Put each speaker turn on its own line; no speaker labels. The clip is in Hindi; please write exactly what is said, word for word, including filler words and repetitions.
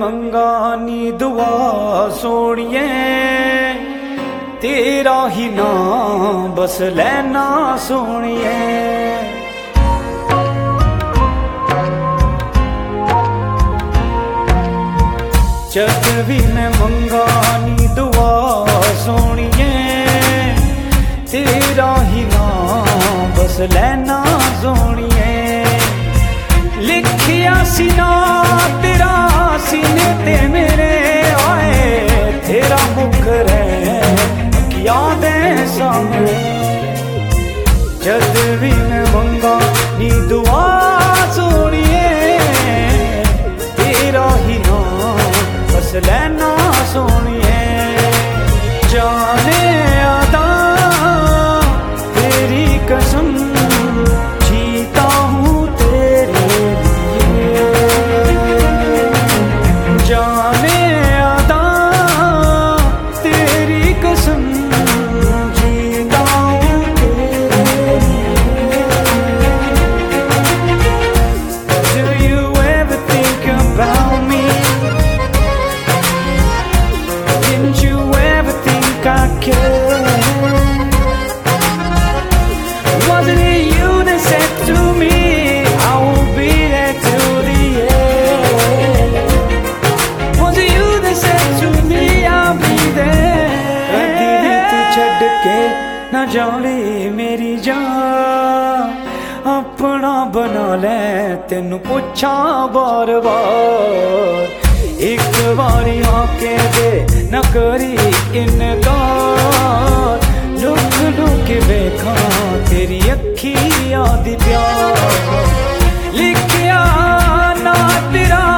मंगा नी दुआ सोनिए, तेरा ही नाम बस लेना सोनिए। जद भी मैं मंगा नी दुआ सोनिए, तेरा ही नाम बस लेना सोनिए। लिखिया सीना तेरा सीने ते मेरे आए, तेरा मुखर है यादें सामने। जद भी मैं मंगा नी दुआ सोनिए, तेरा ही नाम बस लेना सोनिए। जाने अदा तेरी कसम, जीता हूँ तेरे लिए। जाने अदा तेरी कसम, जीता हूँ तेरे लिए। Do you ever think about me? Didn't you ever think I cared? Wasn't it you that said to me, I will be there till the end? Was it you that said to me, I'll be there? कदी भी तू छड़ के ना जावे मेरी जान, अपना बना ले तेनू पुछा बार बार। एक बारी आके दे न करी इनकार, लुक लुक देखा तेरी अखियां दी प्यार। लिखिया ना तेरा